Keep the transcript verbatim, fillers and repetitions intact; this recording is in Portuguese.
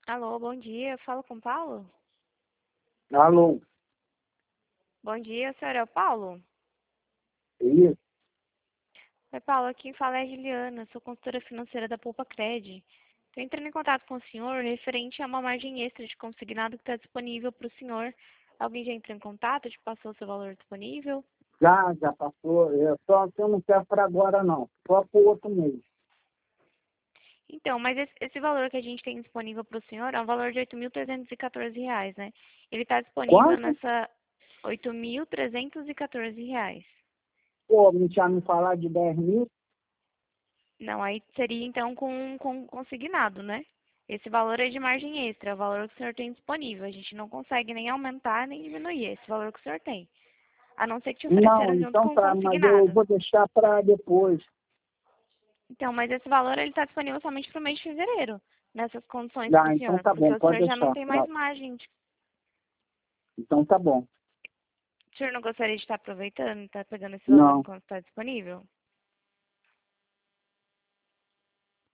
Alô, bom dia. Falo com o Paulo? Alô, Bom dia, senhor é o Paulo? isso? Oi, Paulo, aqui quem fala é a Juliana, sou consultora financeira da Poupa Cred. Estou entrando em contato com o senhor referente a uma margem extra de consignado que está disponível para o senhor. Alguém já entrou em contato, te passou o seu valor disponível? Já, já passou. Eu só que eu não quero para agora, não. Só para o outro mês. Então, mas esse, esse valor que a gente tem disponível para o senhor é um valor de oito mil trezentos e quatorze reais, né? Ele está disponível Quanto? nessa oito mil trezentos e quatorze reais. Pô, não tinha me falar de dez mil? Não, aí seria então com, com consignado, né? Esse valor é de margem extra, é o valor que o senhor tem disponível. A gente não consegue nem aumentar nem diminuir esse valor que o senhor tem. A não ser que te Não, ofereceram junto então com o tá, mas eu consignado. vou deixar para depois. Então, mas esse valor ele está disponível somente para o mês de fevereiro, nessas condições para o Ah, então senhor, tá porque bom, o pode senhor já não deixar. tem mais Tá. margem. de- Então tá bom. O senhor não gostaria de estar aproveitando, estar pegando esse valor Não. enquanto está disponível?